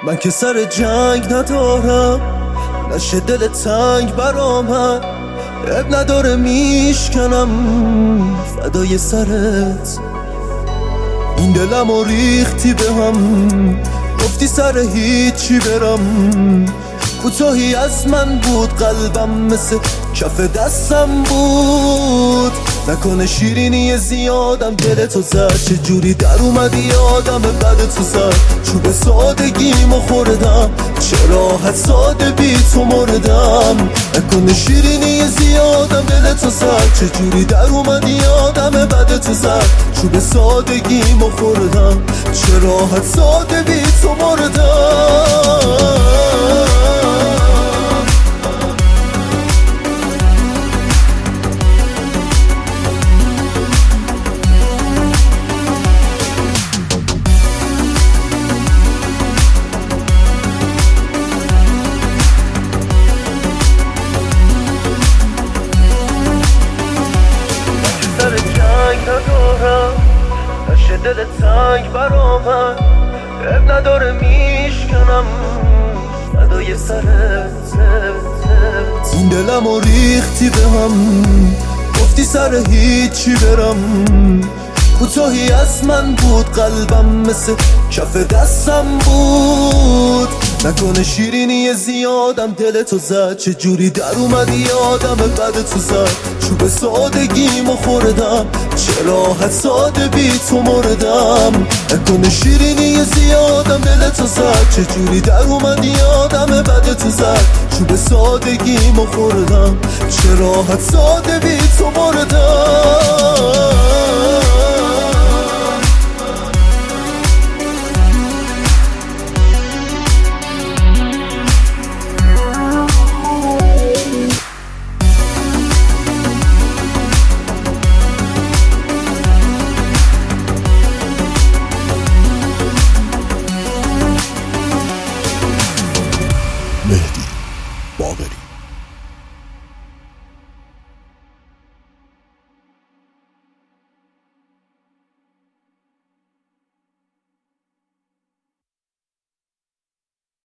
من که سر جنگ ندارم، نشه دل تنگ برامد، اب نداره میشکنم فدای سرت. این دلم و ریختی به هم، گفتی سر هیچی برم. کوتاهی از من بود قلبم، مثل کف دستم بود. نکنه شیرینی زیادم دلتو زد، چه جوری در اومدی یادم بعد تو زد. چوب سادگیمو خوردم، چه راحت ساده بی تو مردم. نکنه شیرینی زیادم دلتو زد، چه جوری در اومدی یادم بعد تو زد. چوب سادگیمو خوردم، چه راحت ساده بی تو مردم. سر جنگ ندارم، نشه دل تنگ برامد، اب نداره میشکنم فدای سرت. این دلم و ریختی به هم، گفتی سر هیچی برم. کوتاهی از من بود قلبم، مثل کف دستم بود. نکنه شیرینی زیادم دلتو زد، چه جوری در اومدی یادم بعد تو زد. چوب سادگیمو خوردم، چه راحت ساده بی تو مردم. نکنه شیرینی زیادم دلتو زد، چه جوری در اومدی یادم بعد تو زد. چوب سادگیمو خوردم، چه راحت ساده بی تو مردم.